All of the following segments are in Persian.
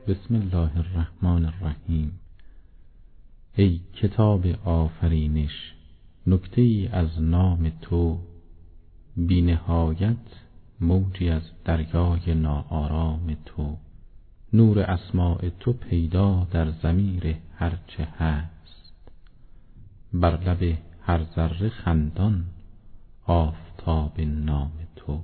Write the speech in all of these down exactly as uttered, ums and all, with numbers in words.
بسم الله الرحمن الرحیم. ای کتاب آفرینش، نکته ای از نام تو، بی نهایت موجی از دریای ناآرام تو. نور اسماء تو پیدا در ضمیر هرچه هست، بر لب هر ذره خندان آفتاب نام تو.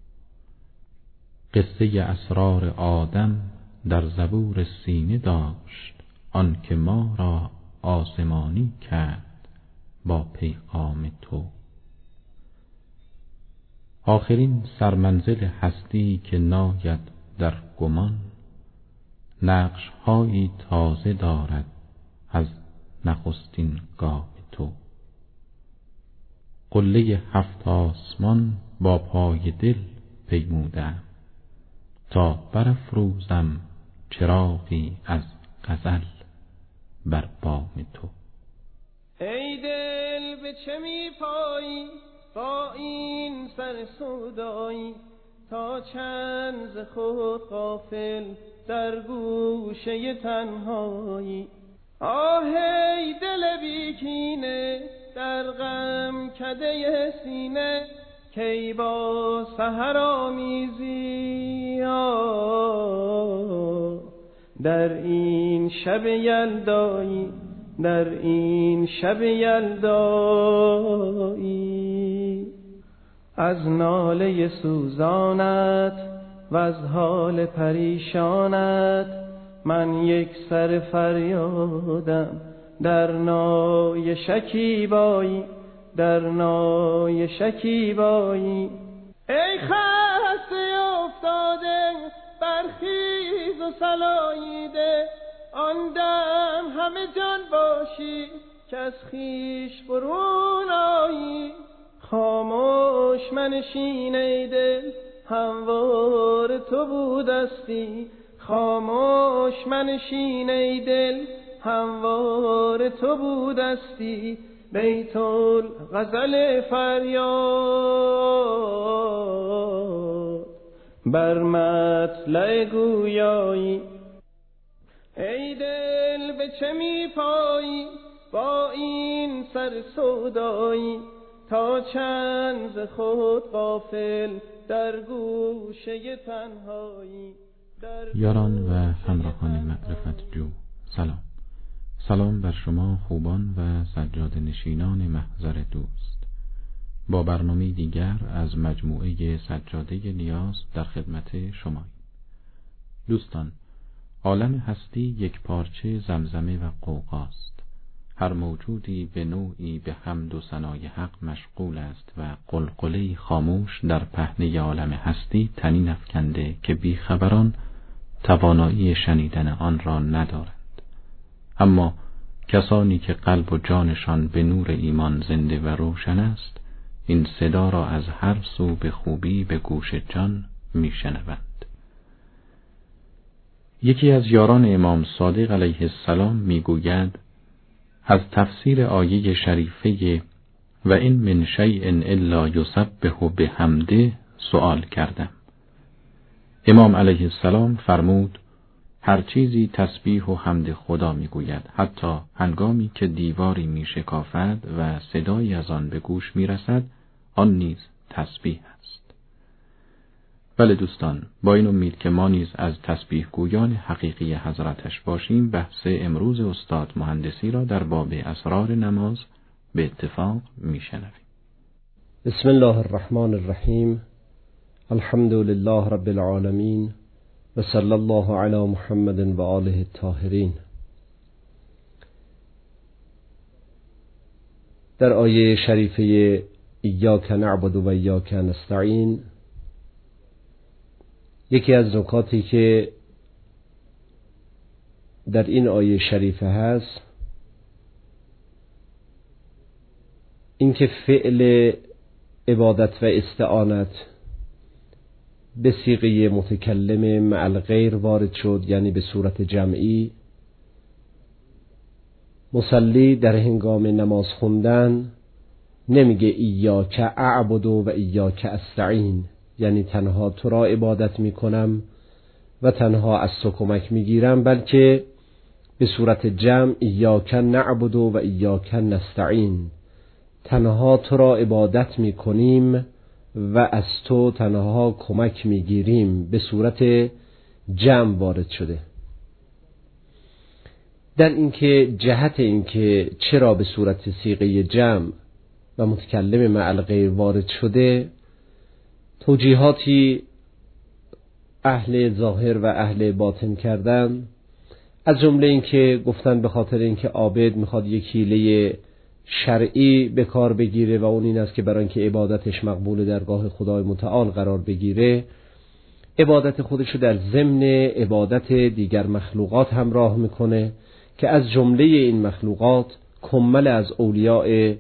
قصه اسرار آدم در زبور سینه داشت، آن که ما را آسمانی کرد با پیغام تو. آخرین سرمنزل هستی که ناید در گمان، نقش هایی تازه دارد از نخستین گام تو. قله هفت آسمان با پای دل پیمودم، تا برافروزم چراغی از غزل بر بام تو. ای دل به چه می پایی با این سر سودایی، تا چند ز خود غافل در گوشه تنهایی. آه ای دل بیکینه در غم کده سینه، کی با سحر آمیزی در این شب یلدایی، در این شب یلدایی. از ناله سوزانت و از حال پریشانت، من یک سر فریادم در نای شکیبایی، در نای شکیبایی. ای خسته افتاده برخیز و سلاییده، آن دم همه جان باشی که از خویش برون آیی. خاموش منشین ای دل هموار تو بودستی، خاموش منشین ای دل هموار تو بودستی. بیت الغزل فریاد بر مطلع گویایی. ای دل به چه می پایی با این سر سودایی، تا چند ز خود غافل در گوشه تنهایی. یاران و همراهان معرفت جو، سلام. سلام بر شما خوبان و سجاده نشینان محضر دوست. با برنامه دیگر از مجموعه سجاده نیاز در خدمت شما. دوستان، عالم هستی یک پارچه زمزمه و غوغاست. هر موجودی به نوعی به حمد و ثنای حق مشغول است و قلقله‌ای خاموش در پهنه عالم هستی طنین افکنده که بیخبران توانایی شنیدن آن را ندارند. اما کسانی که قلب و جانشان به نور ایمان زنده و روشن است، این صدا را از هر سو به خوبی به گوش جان میشنوند. یکی از یاران امام صادق علیه السلام میگوید از تفسیر آیه شریفه و این من شیء الا یسبح بحمده سؤال کردم. امام علیه السلام فرمود هر چیزی تسبیح و حمد خدا میگوید، حتی هنگامی که دیواری میشکافد و صدایی از آن به گوش میرسد، آن نیز تسبیح است. بله دوستان، با این امید که ما نیز از تسبیح گویان حقیقی حضرتش باشیم، بحث امروز استاد مهندسی را در باب اسرار نماز به اتفاق میشنویم. بسم الله الرحمن الرحیم. الحمد لله رب العالمین و صلی الله علی محمد و آله الطاهرین. در آیه شریفه ایاک نعبد و ایاک نستعین، یکی از نکاتی که در این آیه شریفه هست این که فعل عبادت و استعانت به صیغه متکلم مع الغیر وارد شد، یعنی به صورت جمعی. مصلی در هنگام نماز خوندن نمیگه ایاک اعبد و ایاک استعین، یعنی تنها تو را عبادت میکنم و تنها از تو کمک میگیرم، بلکه به صورت جمع ایاک نعبد و ایاک نستعین، تنها تو را عبادت میکنیم و از تو تنها کمک میگیریم، به صورت جمع وارد شده. در اینکه جهت اینکه چرا به صورت صیغه جمع و متکلم مع الغیر وارد شده، توجیهاتی اهل ظاهر و اهل باطن کردن، از جمله اینکه گفتن به خاطر اینکه عابد میخواد یک حیله شرعی به کار بگیره و اون این است که برای اینکه عبادتش مقبول درگاه خدای متعال قرار بگیره، عبادت خودشو در ضمن عبادت دیگر مخلوقات همراه میکنه که از جمله این مخلوقات کمل از اولیاء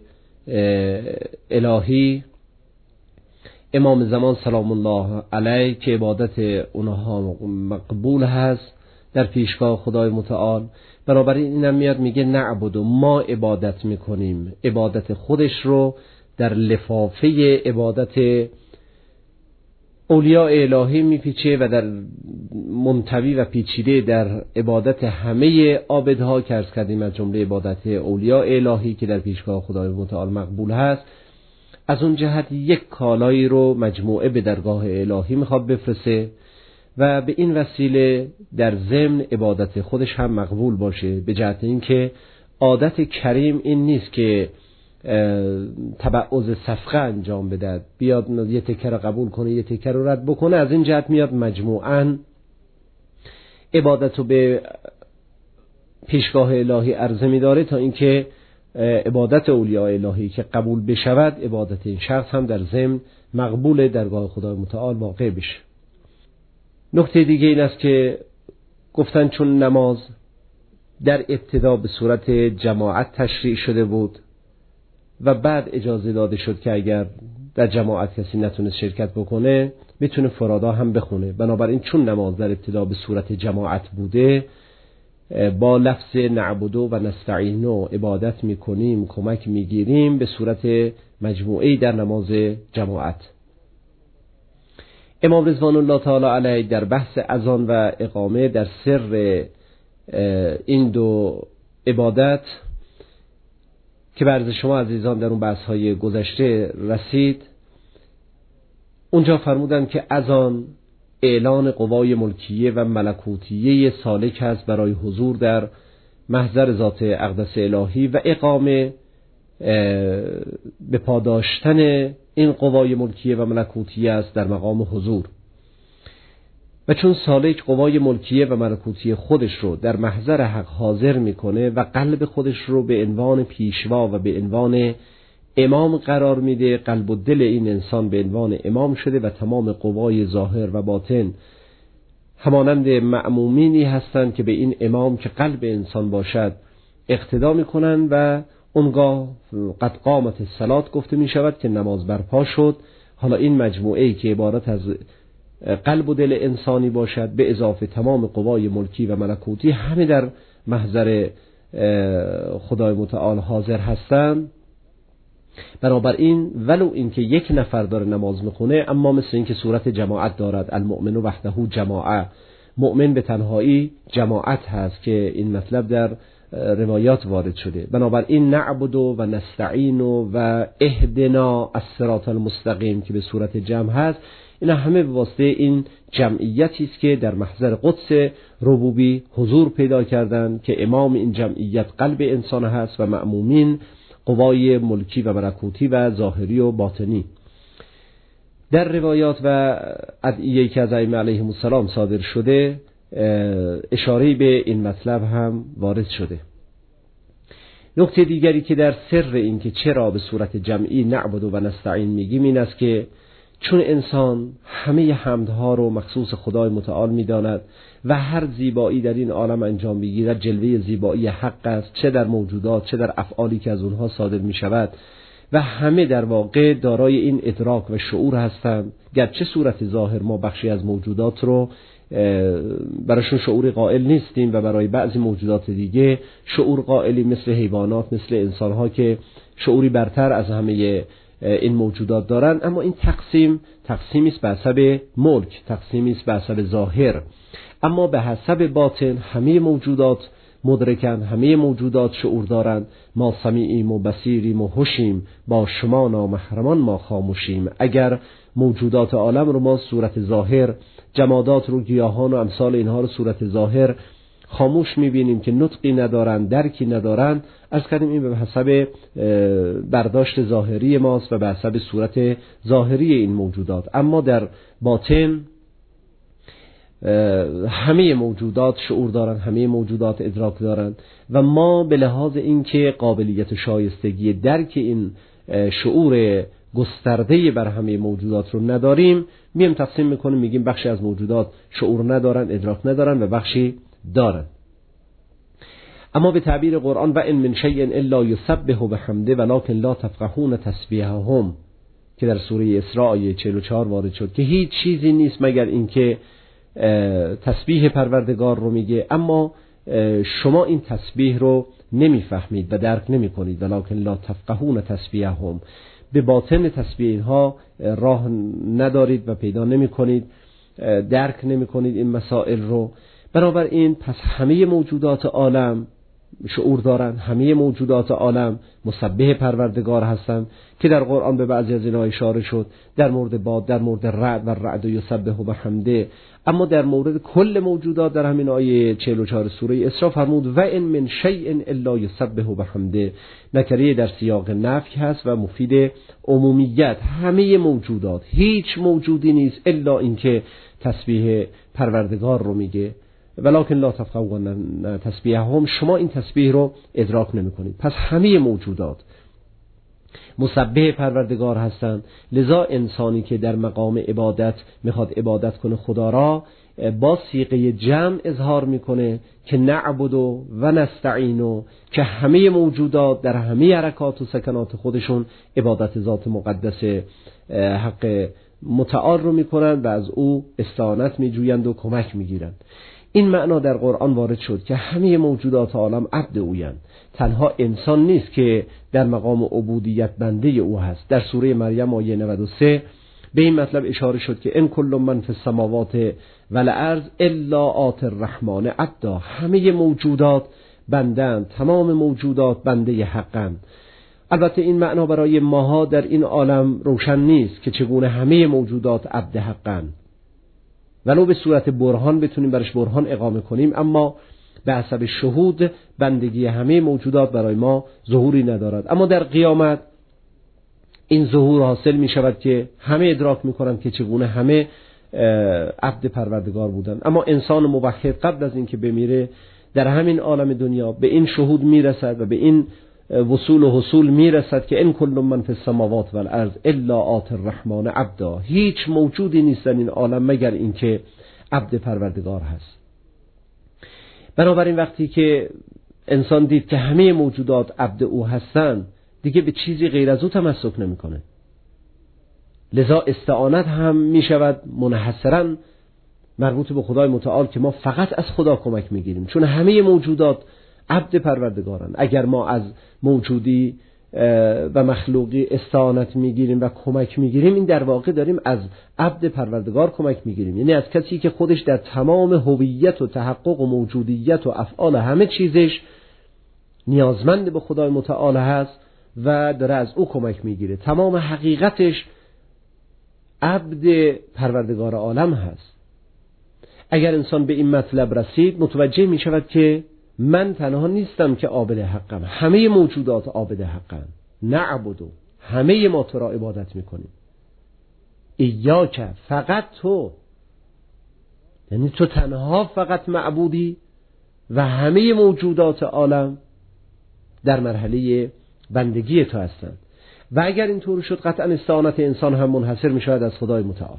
الهی امام زمان سلام الله علیه که عبادت اونها مقبول هست در پیشگاه خدای متعال. بنابراین اینم میاد میگه نعبد و ما عبادت میکنیم، عبادت خودش رو در لفافه عبادت اولیاء الهی میپیچه و در منطوی و پیچیده در عبادت همه عابدها که عرض کردیم از جمله عبادت اولیاء الهی که در پیشگاه خدای متعال مقبول هست، از اون جهت یک کالایی رو مجموعه به درگاه الهی میخواد بفرسته و به این وسیله در ضمن عبادت خودش هم مقبول باشه، به جهت اینکه عادت کریم این نیست که تبعوض صفقه انجام بده، بیاد یه تکه رو قبول کنه یه تکه رو رد بکنه. از این جهت میاد مجموعاً عبادت رو به پیشگاه الهی عرضه می‌داره تا اینکه عبادت اولیاء الهی که قبول بشود، عبادت این شخص هم در ضمن مقبول درگاه خدای متعال واقع بشه. نکته دیگه این است که گفتن چون نماز در ابتدا به صورت جماعت تشریع شده بود و بعد اجازه داده شد که اگر در جماعت کسی نتونه شرکت بکنه بتونه فرادا هم بخونه، بنابراین چون نماز در ابتدا به صورت جماعت بوده، با لفظ نعبدو و نستعینو عبادت میکنیم، کمک میگیریم، به صورت مجموعی در نماز جماعت. امام رضوان الله تعالی علیه در بحث اذان و اقامه در سر این دو عبادت که به عرض شما عزیزان در اون بحث‌های گذشته رسید، اونجا فرمودن که اذان اعلان قوای ملکیه و ملکوتیه سالک هست برای حضور در محضر ذات اقدس الهی و اقامه به پاداشتن این قوای ملکیه و ملکوتیه است در مقام حضور. و چون سالک قوای ملکیه و ملکوتیه خودش رو در محضر حق حاضر میکنه و قلب خودش رو به عنوان پیشوا و به عنوان امام قرار میده، قلب و دل این انسان به عنوان امام شده و تمام قوای ظاهر و باطن همانند مأمومینی هستند که به این امام که قلب انسان باشد اقتدا میکنن و اونگاه قد قامت الصلاة گفته میشود که نماز برپا شد. حالا این مجموعه‌ای که عبارت از قلب و دل انسانی باشد به اضافه تمام قوای ملکی و ملکوتی همه در محضر خدای متعال حاضر هستند. بنابراین ولو اینکه یک نفر داره نماز میخونه، اما مثل اینکه صورت جماعت دارد، المؤمن وحده جماعه، مؤمن به تنهایی جماعت هست که این مطلب در روایات وارد شده. بنابراین نعبد و نستعین و اهدنا الصراط المستقیم که به صورت جمع هست، اینا همه به واسطه این جمعیتی است که در محضر قدس ربوبی حضور پیدا کردند که امام این جمعیت قلب انسان هست و مأمومین قوای ملکی و ملکوتی و ظاهری و باطنی. در روایات و ادعیه‌ای که از ائمه علیهم السلام صادر شده اشاره به این مطلب هم وارد شده. نکته دیگری که در سر این که چرا به صورت جمعی نعبد و نستعین میگیم این است که چون انسان همه حمدها رو مخصوص خدای متعال میداند و هر زیبایی در این عالم انجام بگیرد جلوه زیبایی حق است، چه در موجودات چه در افعالی که از اونها صادر می شود، و همه در واقع دارای این ادراک و شعور هستند. گرچه صورت ظاهر ما بخشی از موجودات رو برایشون شعور قائل نیستیم و برای بعضی موجودات دیگه شعور قائلی، مثل حیوانات، مثل انسانها که شعوری برتر از همه این موجودات دارن، اما این تقسیم تقسیمی است به حسب ملک، تقسیمی است به حسب ظاهر، اما به حسب باطن همه موجودات مدرکن، همه موجودات شعور دارند. ما سمیعیم و بصیریم و هوشیم، با شما نامحرمان ما خاموشیم. اگر موجودات عالم رو ما صورت ظاهر، جمادات رو، گیاهان و امثال اینها رو صورت ظاهر خاموش میبینیم که نطقی ندارن، درکی ندارن، از کردیم این به حسب برداشت ظاهری ماست و به حسب صورت ظاهری این موجودات. اما در باطن همه موجودات شعور دارن، همه موجودات ادراک دارن و ما به لحاظ اینکه قابلیت شایستگی درک این شعور گسترده بر همه موجودات رو نداریم، میم تقسیم میکنیم، میگیم بخشی از موجودات شعور ندارن، ادراک ندارن و بخشی دارن. اما به تعبیر قرآن و ان من شیء الا یسبح بحمده ولکن لا تفقهون تسبیحهم که در سوره اسراء آیه چهل و چهار وارد شد که هیچ چیزی نیست مگر اینکه تسبیح پروردگار رو میگه، اما شما این تسبیح رو نمیفهمید و درک نمی کنید. ولکن لا تفقهون تسبیحهم، به باطن تسبیح اینها راه ندارید و پیدا نمی کنید، درک نمی کنید این مسائل رو. بنابراین پس همه موجودات عالم شعور دارن، همه موجودات عالم مسبح پروردگار هستند که در قرآن به بعضی از اینها اشاره شد، در مورد باد، در مورد رعد و رعد یسبح بحمده. اما در مورد کل موجودات در همین آیه چهل و چهار سوره اسراء فرمود و ان من شیء الا یسبح بحمده، نکره در سیاق نفی هست و مفید عمومیت. همه موجودات، هیچ موجودی نیست الا اینکه تسبیح پروردگار رو میگه. ولکن لا تفقهون تسبیحهم، شما این تسبیح رو ادراک نمی کنید. پس همه موجودات مسبح پروردگار هستند. لذا انسانی که در مقام عبادت میخواد عبادت کنه خدا را، با صیغه جمع اظهار میکنه که نعبد و نستعین، که همه موجودات در همه حرکات و سکنات خودشون عبادت ذات مقدس حق متعال رو میکنند و از او استعانت میجویند و کمک میگیرند. این معنا در قرآن وارد شد که همه موجودات عالم عبد اویند، تنها انسان نیست که در مقام عبودیت بنده او هست. در سوره مریم آیه نود و سه به این مطلب اشاره شد که ان کل من فی السماوات والارض الا آتی الرحمن عبدا، همه موجودات بندند، تمام موجودات بنده حقند. البته این معنا برای ماها در این عالم روشن نیست که چگونه همه موجودات عبد حقند، ولو به صورت برهان بتونیم برش برهان اقامه کنیم، اما به حسب شهود بندگی همه موجودات برای ما ظهوری ندارد. اما در قیامت این ظهور حاصل می شود که همه ادراک می کنند که چگونه همه عبد پروردگار بودند. اما انسان موحد قبل از اینکه بمیره در همین عالم دنیا به این شهود می رسد و به این وصول و حصول می رسد که ان کل من فی السماوات والارض الا آتی الرحمن عبدا، هیچ موجودی نیست در این عالم مگر اینکه عبد پروردگار هست. بنابراین وقتی که انسان دید که همه موجودات عبد او هستند، دیگه به چیزی غیر از او تمسک نمیکنه. لذا استعانت هم می شود منحصراً مربوط به خدای متعال که ما فقط از خدا کمک میگیریم، چون همه موجودات عبد پروردگارن. اگر ما از موجودی و مخلوقی استعانت میگیریم و کمک میگیریم، این در واقع داریم از عبد پروردگار کمک میگیریم، یعنی از کسی که خودش در تمام هویت و تحقق و موجودیت و افعال همه چیزش نیازمند به خدای متعال هست و داره از او کمک میگیره. تمام حقیقتش عبد پروردگار عالم هست. اگر انسان به این مطلب رسید، متوجه می شود که من تنها نیستم که عابد حقم، همه موجودات عابد حقن. نعبدو، همه ما تو را عبادت میکنیم. ایاک، فقط تو، یعنی تو تنها فقط معبودی و همه موجودات عالم در مرحله بندگی تو هستند. و اگر اینطور شد قطعا استعانت انسان هم منحصر می شود از خدای متعال.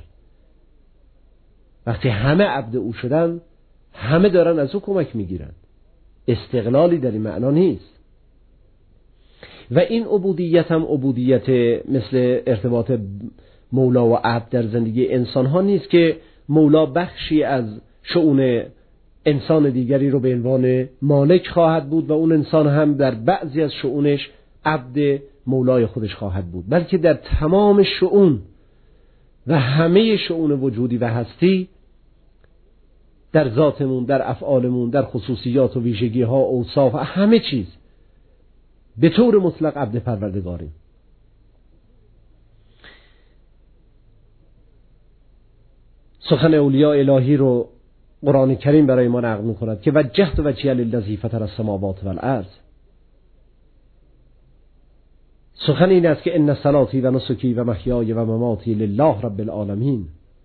وقتی همه عبد او شدن، همه دارن از او کمک می گیرن. استقلالی در این معنا نیست. و این عبودیت هم عبودیت مثل ارتباط مولا و عبد در زندگی انسان ها نیست که مولا بخشی از شؤون انسان دیگری رو به عنوان مالک خواهد بود و اون انسان هم در بعضی از شؤونش عبد مولای خودش خواهد بود، بلکه در تمام شؤون و همه شؤون وجودی و هستی، در ذاتمون، در افعالمون، در خصوصیات و ویژگی ها، اوصاف، همه چیز به طور مطلق عبد پروردگاریم. سخن اولیاء الهی رو قرآن کریم برای ما نقل می‌کند که وجهت وجهی للذی فطر السماوات والارض. سخن این است که ان صلاتی و نسکی و محیای و مماتی لله رب العالمین.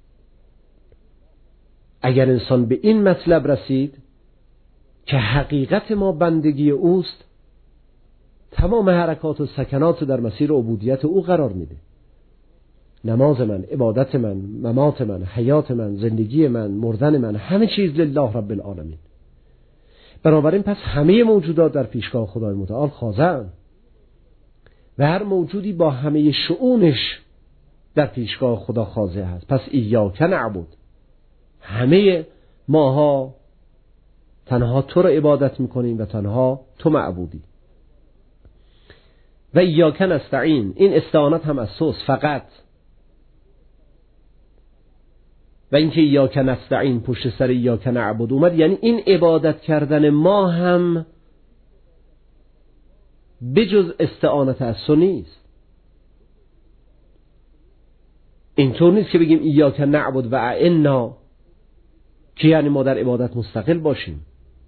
اگر انسان به این مطلب رسید که حقیقت ما بندگی اوست، تمام حرکات و سکنات در مسیر عبودیت او قرار میده. نماز من، عبادت من، ممات من، حیات من، زندگی من، مردن من، همه چیز لله رب العالمین. بنابراین پس همه موجودات در پیشگاه خدای متعال خاضع‌اند و هر موجودی با همه شؤونش در پیشگاه خدا خاضع است. پس ایاک نعبد، همه ماها تنها تو را عبادت میکنیم و تنها تو معبودی. و ایاک نستعین، این استعانت هم از توست فقط. و اینکه ایاک نستعین پشت سر ایاک نعبد اومد، یعنی این عبادت کردن ما هم بجز استعانت از تو نیست. اینطور نیست که بگیم ایاک نعبد و اعنا، که یعنی ما در عبادت مستقل باشیم.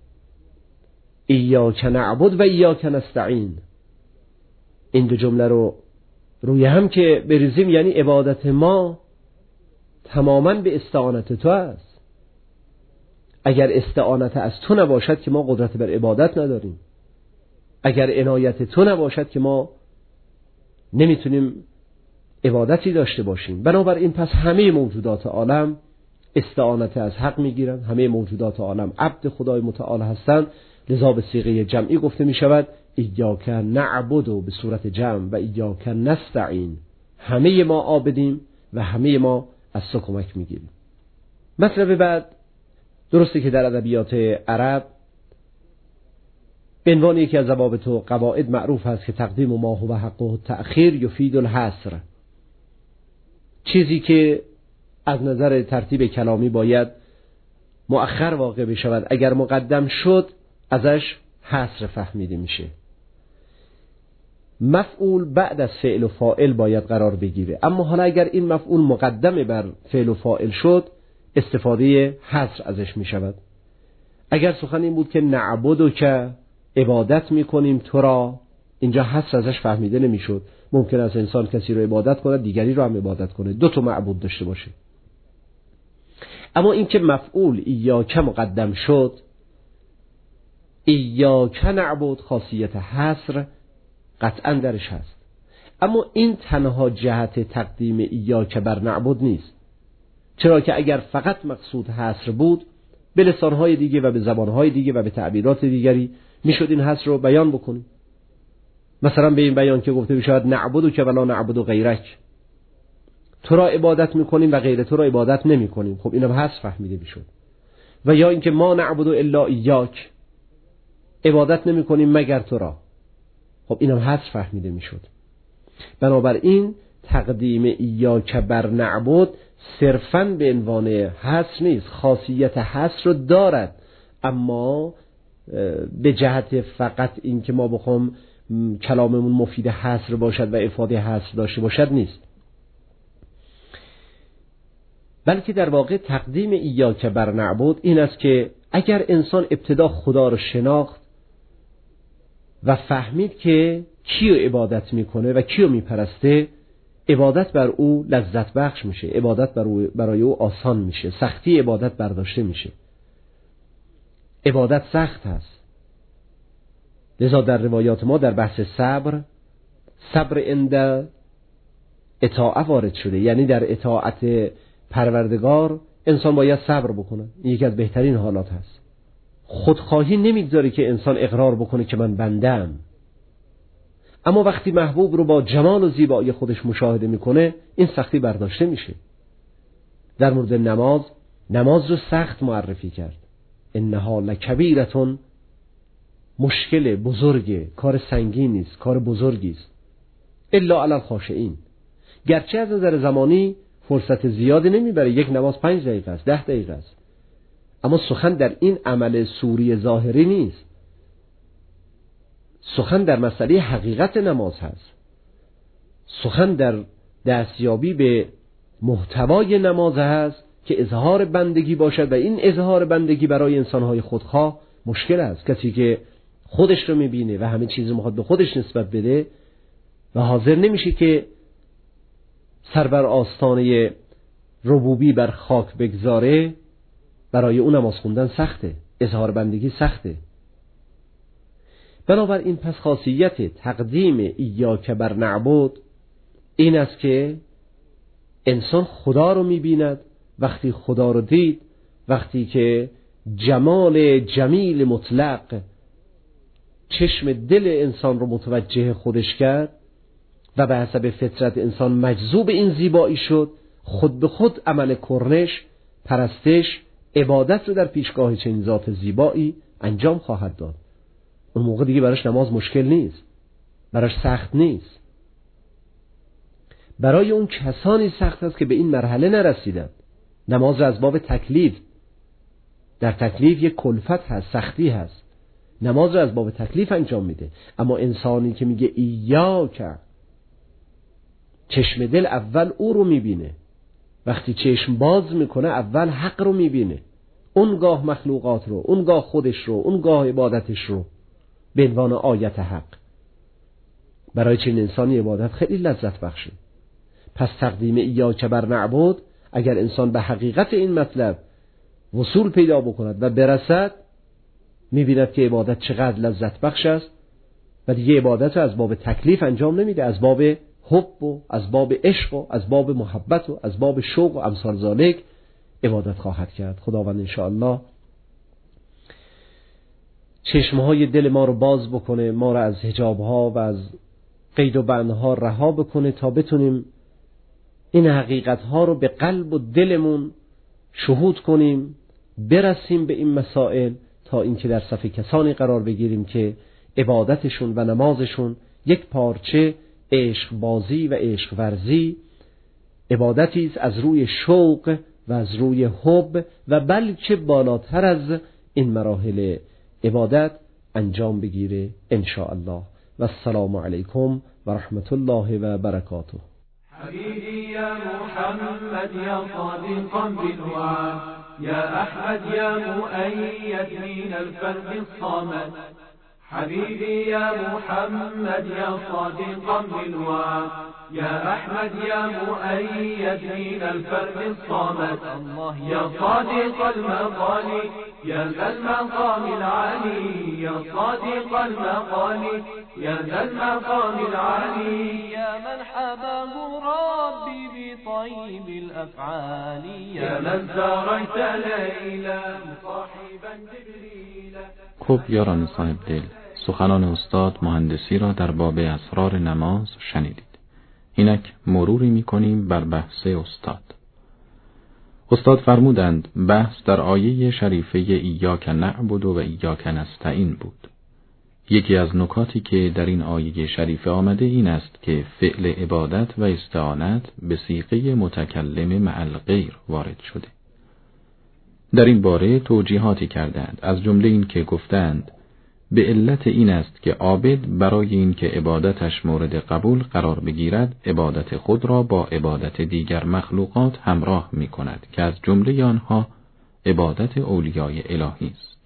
ایاک نعبد و ایاک نستعین، این دو جمله رو روی هم که بریزیم، یعنی عبادت ما تماما به استعانت تو است. اگر استعانت از تو نباشد که ما قدرت بر عبادت نداریم. اگر عنایت تو نباشد که ما نمیتونیم عبادتی داشته باشیم. بنابراین پس همه موجودات عالم استعانت از حق میگیرند، همه موجودات عالم عبد خدای متعال هستند. لذا به صیغه جمعی گفته می شود ایاک نعبد به صورت جمع و ایاک نستعین، همه ما عابدیم و همه ما از تو کمک میگیریم. مطلب بعد، درسته که در ادبیات عرب به عنوان یکی از ضوابط و قواعد معروف هست که تقدیم ما هو حقه تأخیر یفید الحصر، چیزی که از نظر ترتیب کلامی باید مؤخر واقع بشود، اگر مقدم شد ازش حصر فهمیده میشه. مفعول بعد از فعل و فاعل باید قرار بگیره، اما حالا اگر این مفعول مقدم بر فعل و فاعل شد استفاده حصر ازش میشود. اگر سخن این بود که نعبدو که عبادت میکنیم تو را، اینجا حصر ازش فهمیده نمیشد. ممکن است انسان کسی رو عبادت کنه، دیگری رو هم عبادت کنه، دو تا معبود داشته باشه. اما این که مفعول ایاک مقدم شد، ایاک نعبد خاصیت حصر قطعا درش هست. اما این تنها جهت تقدیم ایاک بر نعبد نیست، چرا که اگر فقط مقصود حصر بود به لسانهای دیگه و به زبانهای دیگه و به تعبیرات دیگری میشد این حصر رو بیان بکنیم. مثلا به این بیان که گفته بشود نعبدو که ولا نعبدو غیرک، تو را عبادت میکنیم و غیر تو را عبادت نمیکنیم، خب اینم حصر فهمیده میشد. و یا اینکه ما نعبدو الا ایاک، عبادت نمیکنیم مگر تو را، خب اینم حصر فهمیده میشد. بنابراین تقدیم ایاک بر نعبد صرفاً به عنوان حصر نیست، خاصیت حصر رو دارد، اما به جهت فقط این که ما بخوام کلاممون مفید حصر باشد و افاده حصر داشته باشد نیست، بلکه در واقع تقدیم ایاک بر نعبد این است که اگر انسان ابتدا خدا رو شناخت و فهمید که کیو عبادت میکنه و کیو میپرسته، عبادت بر او لذت بخش میشه، عبادت بر او برای او آسان میشه، سختی عبادت برداشته میشه. عبادت سخت هست. لذا در روایات ما در بحث صبر، صبر عند اطاعه وارد شده، یعنی در اطاعت پروردگار انسان باید صبر بکنه. این یکی از بهترین حالات هست. خودخواهی نمیگذاره که انسان اقرار بکنه که من بنده‌ام، اما وقتی محبوب رو با جمال و زیبایی خودش مشاهده میکنه این سختی برداشته میشه. در مورد نماز، نماز رو سخت معرفی کرد. انها لکبیرتون، مشکل بزرگه، کار سنگین نیست، کار بزرگی است. الا علی الخاشعین. گرچه از نظر زمانی فرصت زیادی نمیبره، یک نماز پنج دقیقه است، ده دقیقه است، اما سخن در این عمل سوری ظاهری نیست. سخن در مسئله حقیقت نماز هست. سخن در دستیابی به محتوای نماز هست که اظهار بندگی باشد و این اظهار بندگی برای انسانهای خودخواه مشکل است. کسی که خودش رو میبینه و همه چیز رو میخواد به خودش نسبت بده و حاضر نمیشه که سر بر آستانه ربوبی بر خاک بگذاره، برای اون نماز خوندن سخته، اظهار بندگی سخته. بنابراین پس خاصیت تقدیم ایاک بر نعبد این است که انسان خدا رو می‌بیند. وقتی خدا رو دید، وقتی که جمال جمیل مطلق چشم دل انسان رو متوجه خودش کرد و به حسب فطرت انسان مجذوب این زیبایی شد، خود به خود عمل کرنش، پرستش، عبادت رو در پیشگاه چنین ذات زیبایی انجام خواهد داد. اون موقع دیگه براش نماز مشکل نیست، براش سخت نیست. برای اون کسانی سخت است که به این مرحله نرسیدند. نماز از باب تکلیف، در تکلیف یک کلفت هست، سختی هست، نماز رو از باب تکلیف انجام میده. اما انسانی که میگه ایاک، چشم دل اول او رو میبینه. وقتی چشم باز میکنه اول حق رو میبینه، اونگاه مخلوقات رو، اونگاه خودش رو، اونگاه عبادتش رو به عنوان آیت حق. برای چنین انسانی عبادت خیلی لذت بخشه. پس تقدیم ایاک بر نعبد، اگر انسان به حقیقت این مطلب وصول پیدا بکند و برسد، میبیند که عبادت چقدر لذت بخش است و دیگه عبادت رو از باب تکلیف انجام نمیده، از باب حب و از باب عشق و از باب محبت و از باب شوق و امثال ذالک عبادت خواهد کرد. خداوند انشاءالله چشمهای دل ما رو باز بکنه، ما رو از حجابها و از قید و بندها رها بکنه تا بتونیم این حقیقتها رو به قلب و دلمون شهود کنیم، برسیم به این مسائل تا اینکه در صف کسانی قرار بگیریم که عبادتشون و نمازشون یک پارچه عشق بازی و عشق ورزی، عبادتی است از روی شوق و از روی حب و بلکه بالاتر از این مراحل عبادت انجام بگیره ان شاء الله. و السلام علیکم و رحمت الله و برکاته. حبيبي يا محمد يا صادقا بالوعد، يا أحمد يا مؤيد من الفرد الصمد. حبيبي يا محمد يا صادقا بالوعد، يا أحمد يا مؤيد من الفرد الصمد. يا صادق المقال يا ذا المقام العالي، يا صادق المقال يا ذا المقام العالي، يا من حباه ربي بطيب الأفعال، يا من ساريت ليلا صاحبا جبريل. خب یاران صاحب دل، سخنان استاد مهندسی را در باب اسرار نماز شنیدید. اینک مروری می‌کنیم بر بحث استاد. استاد فرمودند بحث در آیه شریفه ایاک نعبد و ایاک نستعین بود. یکی از نکاتی که در این آیه شریفه آمده این است که فعل عبادت و استعانت به صیغه متکلم مع الغیر وارد شده. در این باره توجیهاتی کردند، از جمله این که گفتند به علت این است که عابد برای این که عبادتش مورد قبول قرار بگیرد عبادت خود را با عبادت دیگر مخلوقات همراه می کند که از جمله آنها عبادت اولیای الهی است.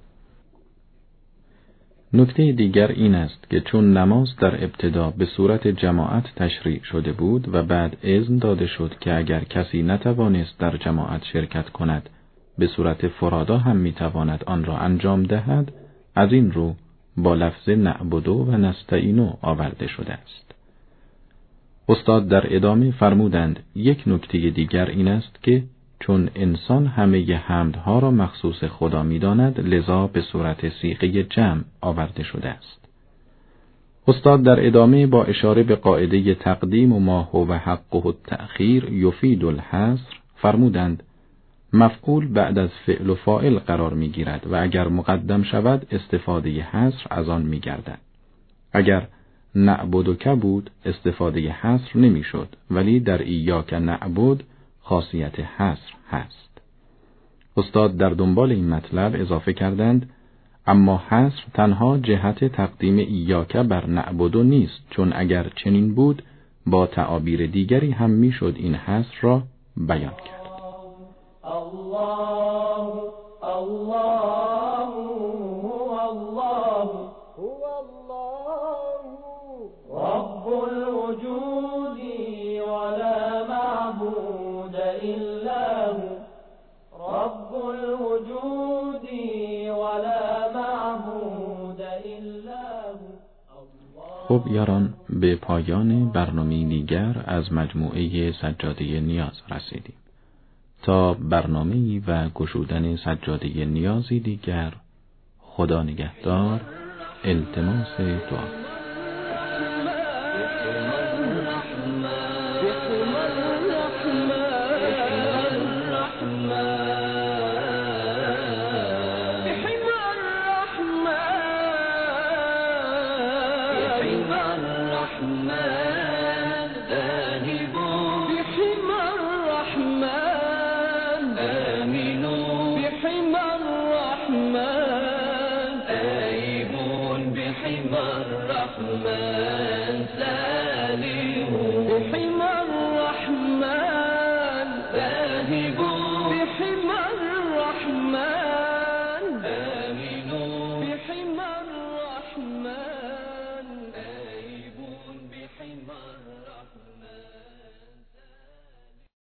نکته دیگر این است که چون نماز در ابتدا به صورت جماعت تشریع شده بود و بعد اذن داده شد که اگر کسی نتوانست در جماعت شرکت کند به صورت فرادا هم میتواند آن را انجام دهد، از این رو با لفظ نعبدو و نستعینو آورده شده است. استاد در ادامه فرمودند یک نکته دیگر این است که چون انسان همه حمدها را مخصوص خدا می‌داند، لذا به صورت صیغه جمع آورده شده است. استاد در ادامه با اشاره به قاعده تقدیم و ما هو حقه التأخیر یفید الحصر فرمودند مفعول بعد از فعل و فاعل قرار می‌گیرد و اگر مقدم شود استفاده حصر از آن می‌گردد. اگر نعبدک بود استفاده حصر نمیشد، ولی در ایاک نعبد خاصیت حصر هست. استاد در دنبال این مطلب اضافه کردند اما حصر تنها جهت تقدیم ایاک بر نعبد نیست، چون اگر چنین بود با تعابیر دیگری هم میشد این حصر را بیان کرد. الله الله الله هو الله رب الوجود ولا معبود الا هو رب الوجود ولا معبود الا هو. خب یاران، به پایان برنامه دیگر از مجموعه سجاده نیاز رسیدیم. تا برنامه‌ای و گشودن سجاده نیازی دیگر، خدا نگهدار. التماس دعا. الرحمن